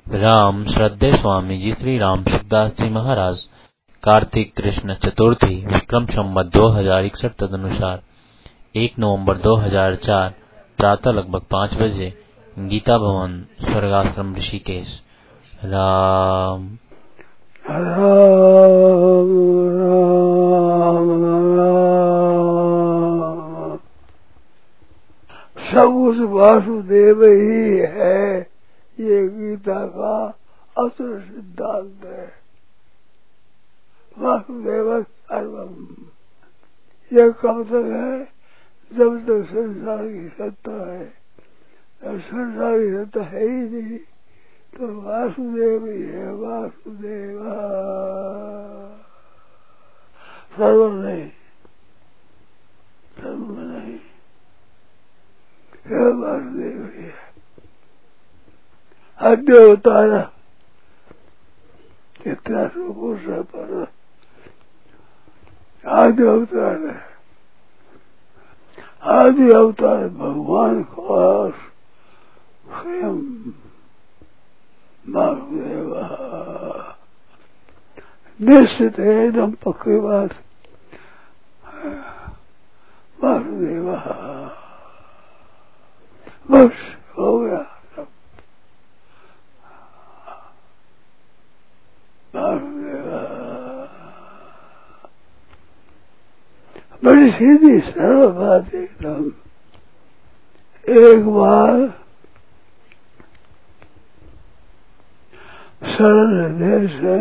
राम श्रद्धेय स्वामी जी श्री राम सुखदास जी महाराज कार्तिक कृष्ण चतुर्थी विक्रम संवत 2061 तदनुसार 1 नवंबर 2004 प्रातः लगभग 5 बजे गीता भवन स्वर्गाश्रम ऋषिकेश। राम राम राम राम। सब उस वासुदेव ही है, ये गीता का असल सिद्धांत है। वासुदेव सर्वम, यह कब तक है? जब तक संसार की सत्ता है। जब संसार की सत्ता है ही नहीं तो वासुदेव ही है। वासुदेव सर्वम नहीं, सर्वम नहीं, यह वासुदेव ही है। आद्य अवतार कितना सुपुरुष है, पर आदि अवतार है। आदि अवतार भगवान खास स्वयं वासुदेव। निश्चित है, एकदम पक्की बात। वासुदेव बस हो गया। बड़ी सीधी सरल बात एकदम। एक बार सरल हृदय से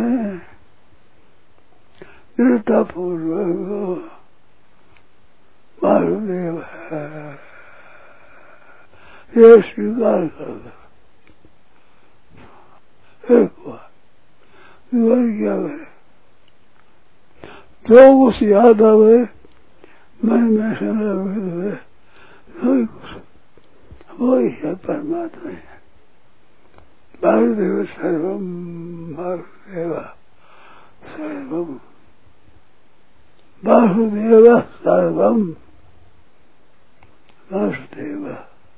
दृढ़तापूर्वक वासुदेव है यह स्वीकार कर दो। एक बार क्या करे, जो कुछ याद आवे मन में हुए वही है परमात्मा है। वासुदेव सर्वम, वासुदेव सर्वम, वासुदेव सर्वम, वासुदेव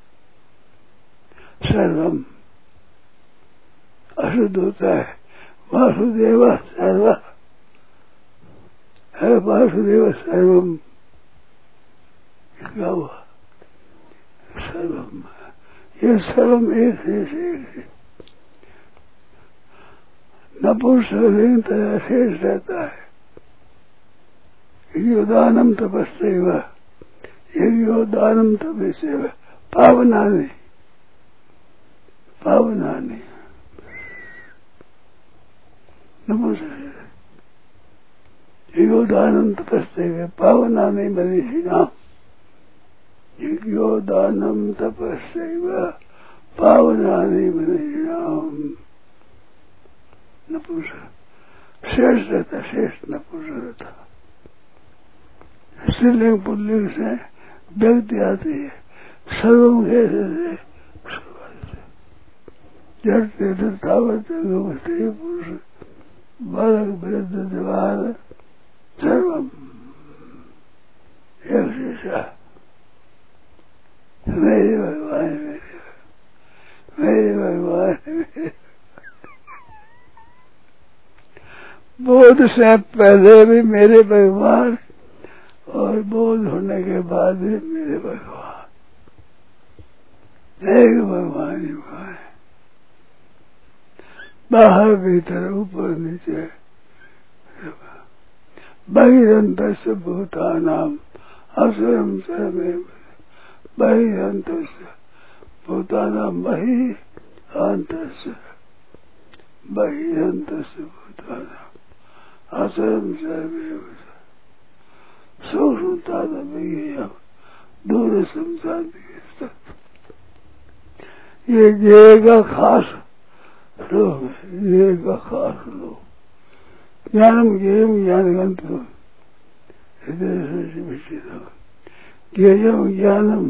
सर्वम अशुद्ध होता है। वासुदेव सर्व है, वासुदेव सर्वम क्या हुआ? सर्वम, ये सर्वम एक है। नपुंसकलिंग तरह शेष रहता है। योदानम तपस्यैव, योदानम तपस्यैव पावनानि, पावनानि नपुंसक योदानम तपस्यैव पावनानि मनीषिणाम्। योदानम तपस्यैव पावनानि मनीषिणाम्। नपुंसक शेष रहता, शेष नपुंसक रहता। स्त्रीलिंग पुल्लिंग से व्यक्ति आती है। सर्वम कैसे जड़ से स्त्री पुरुष बालक वृद्ध जवान सर्वम एक शिक्षा। मेरे भगवान, मेरे भगवान। बोध से पहले भी मेरे भगवान और बोध होने के बाद भी मेरे भगवान। एक भगवान ही है, बाहर भीतर ऊपर नीचे। बहिरंतस्य भूतानाम असुरम सर्वमेव। बहिरंतस्य भूतानाम बहि अंतस्य, बहिरंतस्य भूतानाम असुरम सर्वमेव। सूक्ष्मता दूर संसार भी। ये ज्ञेय का खास लोग, ज्ञेय का खास लोग। ज्ञानम ज्ञेयम ज्ञानगंत ज्ञेयम ज्ञानम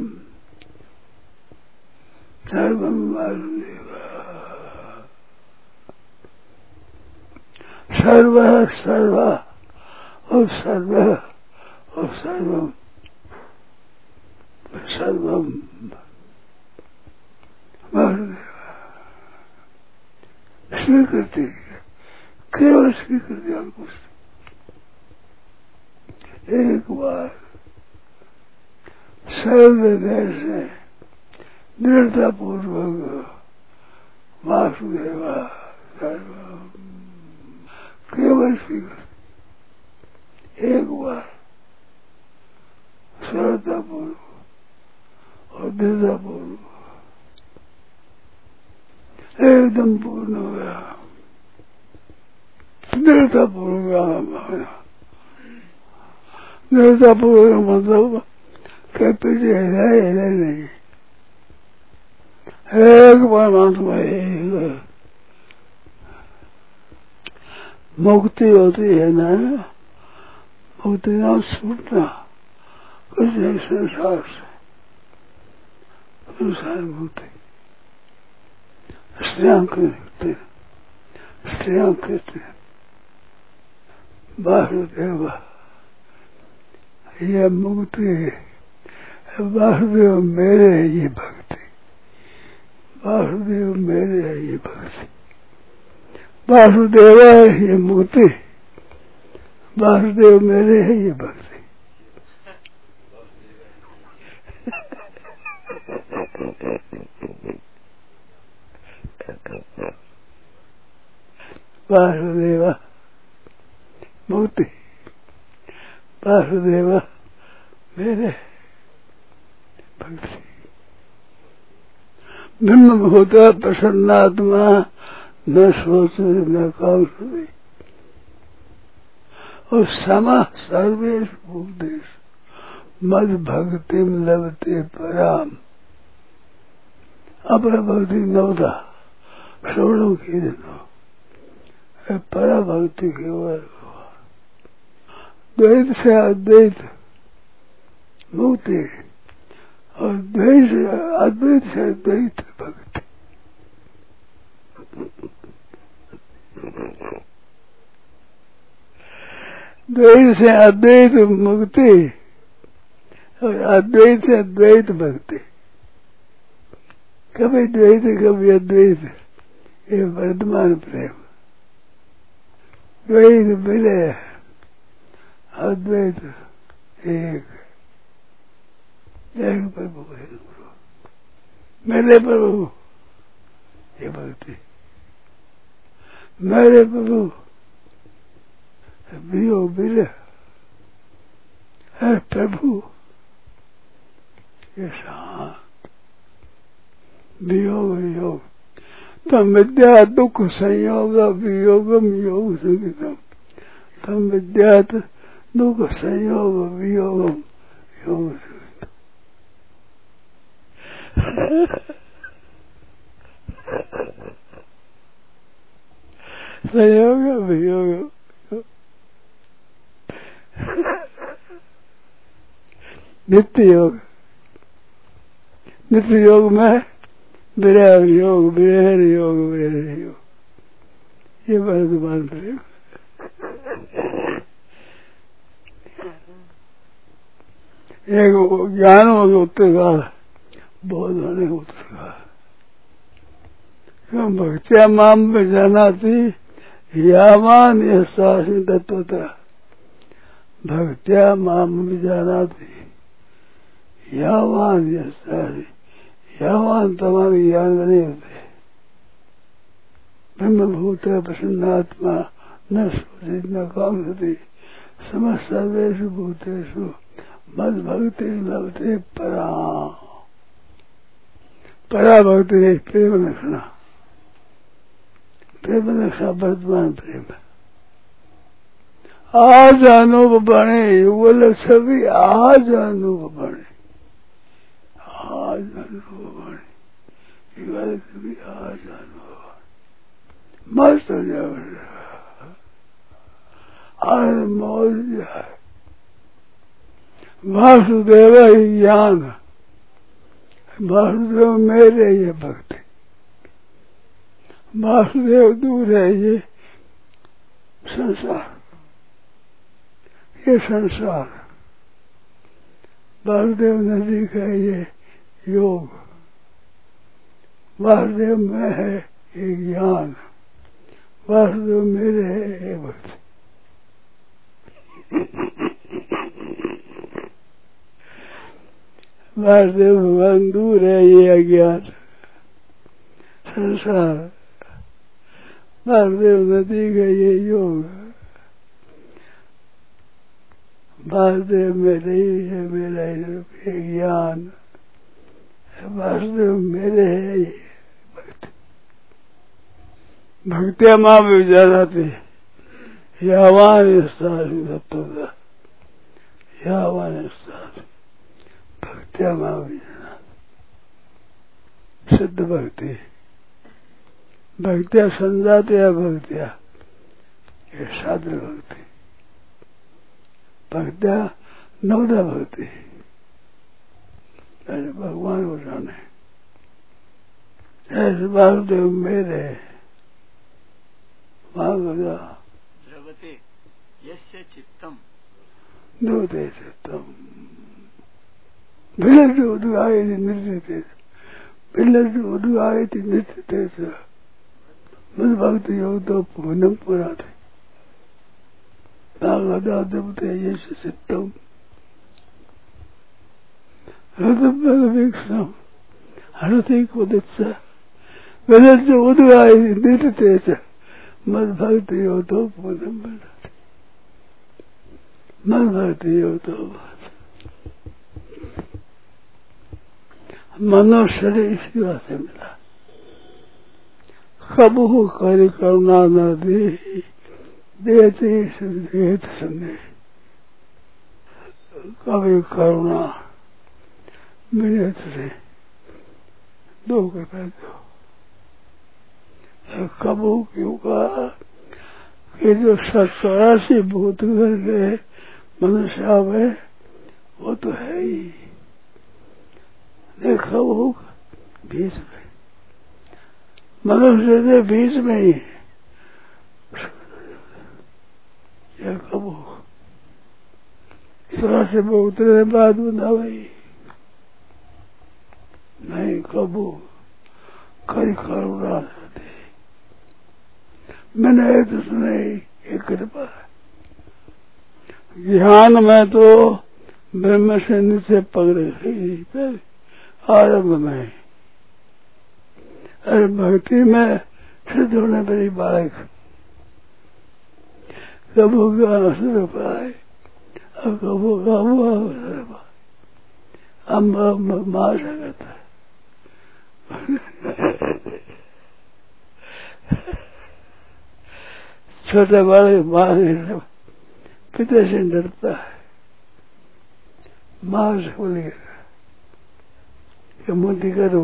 सर्वम वासुदेव। सर्व सर्व और सर्व और सर्वम, सर्वम वासुदेव। स्वीकृति, केवल स्वीकृति और कुछ। एक बार सर्व हृदय से दृढ़ता पूर्वक वासुदेवा सर्वम, केवल स्वीकृति। एक बार श्रद्धा पूर्वक और दृढ़ता पूर्वक एकदम पूर्ण हो गया, दृढ़ता पूर्वक। दृढ़ता पूर्वक मतलब के पीछे हिले नहीं, एक परमात्मा एक। मुक्ति होती है ना, मुक्ति नाम छूटना कुछ नहीं संसार से, संसार मुक्ति। स्त्रियां कहते वासुदेव ये मुक्ति है, वासुदेव मेरे है ये भक्ति, वासुदेव मेरे है ये भक्ति, वासुदेव है ये मुक्ति, वासुदेव मेरे है ये भक्ति। वासुदेव मुक्ति, वासुदेव मेरे भक्ति। ब्रह्मभूत प्रसन्नात्मा न सोच न कांक्षति और समा सर्वेश भूतेश मद भक्तिम लभते पराम। अपरा भक्ति नवता श्रवणों की दिनों परा भक्ति केवल द्वैत से अद्वैत मुक्ति और द्वैत से अद्वैत से अद्वैत भक्ति। द्वैत से अद्वैत मुक्ति और अद्वैत से अद्वैत भक्ति। कभी द्वैत कभी अद्वैत, ये वर्तमान प्रेम। द्वैत मिले अद्वैत एक, एक प्रभु एक गुरु, मेरे प्रभु ये भक्ति, मेरे प्रभु वियोग मिले है प्रभु ये शांत वियोग योग। तम विद्या दुख संयोग वियोगम योग संगीतम, तम विद्या दुख संयोग वियोगम योग संगीतम। संयोग वियोग नित्य योग, नित्य योग में विरह योग, विरह योग, विरह योग, ये वर्तमान प्रेम। एक ज्ञान हो उत्तर काल, बोध होने उत्तर काल। क्यों भक्त्या माम में जाना थी यामान यह शासन तत्वता, भक्त्या माम में जाना थी यामान यह शासन, यावान तमाम ज्ञान नहीं होते। ब्रह्मभूत प्रसन्नात्मा न सोचित न कांक्षति समस्त सर्वेषु भूतेषु मद भक्ति लभते परा। परा भक्ति प्रेम लक्षणा, प्रेम लक्षणा वर्तमान प्रेम। आज अनूप बने युगल सभी, आज अनूप बने, आज अनुभव बने युगल सभी, आज अनुभव मस्त हो जाए, आज मौज जाए। वासुदेव ज्ञान, वासुदेव मेरे ये भक्ति, वासुदेव दूर है ये संसार, ये संसार। वासुदेव नजदीक है ये योग, वासुदेव में है ये ज्ञान। वासुदेव मेरे है भक्ति। वासुदेव भगवान दूर है ये अज्ञान संसार, वासुदेव नदी का ये योग, वासुदेव मेरे ही है मेरा ही ज्ञान, वासुदेव मेरे है ये भक्ति। भक्तिया माँ भी जाती यावान स्थान तत्व यावान स्थान भक्तिया माँ भी जाना सिद्ध भक्ति। भक्तिया संजातिया भक्तिया ये साधन भक्ति, भक्तिया नवदा भक्ति भगवान को जाने। ऐसे वासुदेव मेरे द्रवते यस्य चित्तम द्रवते चित्तम भिलज उद्गाय नृत्यते भिलज उद्गाय नृत्यते मद भक्ति योग तो पूर्णम पुराते नागदा द्रवते यस्य चित्तम हृदयम हृदय को दित्सा भिलज उद्गाय नृत्यते मद भक्ति हो तो पूजन बनाते मद भक्ति हो तो मनुष्य इसी बात से मिला। कबहू कर करुणा न दे देते देत संदेश, कभी करुणा मिले तुझे दो के पैदो। कबू क्यों कहा कि जो 87 भूत घर गए मनुष्य आवे वो तो है ही देखा वो बीच में मनुष्य से बीच में ही यह कबू 87 उतरने बाद बना भाई नहीं कबू कई करुणा दे। मैंने तो सुने एक कृपा ध्यान में तो ब्रह्म से नीचे पकड़ गई आरंभ में, अरे भक्ति में सिद्ध होने पर ही बालक कबू का असर पाए और कबू का हुआ असर पाए अम्ब मार सकता है। छोटे बड़े माँ से पिता से डरता है, माँ से बोलेगा कि मुझे करो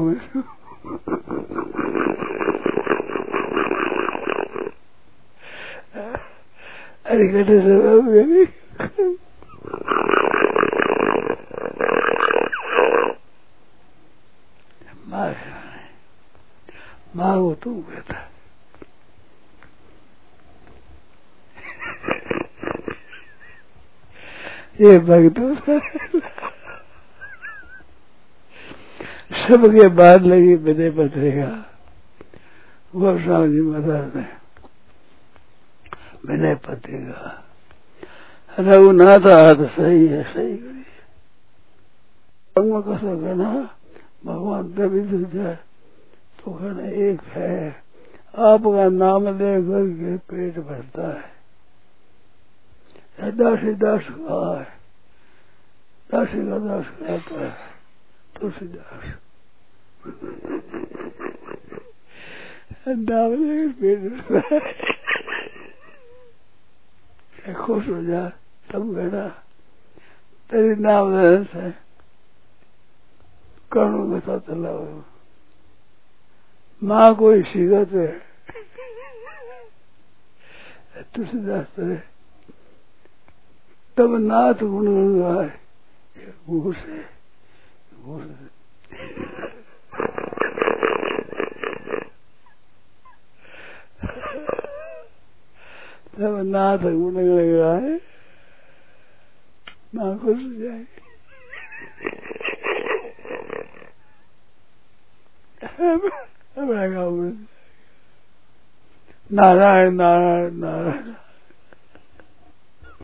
अरे कटे से माँ को तू कहता ये भक्तों सबके बाद लगी विनय पत्रिका वो स्वामी जी महाराज ने विनय पत्रिका रघुनाथ हाथ सही है सही करिए कसो कहना भगवान प्रविध जाए तो कहना एक है आपका नाम लेकर के पेट भरता है। दासी दास कहा है, दासी का दास कहता है तुलसीदास नाम लेकर पेट भरता है। खुश हो जा तब कहना तेरी नाम लेने से करुण बता चला हो माँ को शिकत है तुलसीदास तेरे तब नाथ गुण गाए घूस है घूस तब नाथ गुण गाए माँ खुश हो जाए। नारायण नारायण नारायण।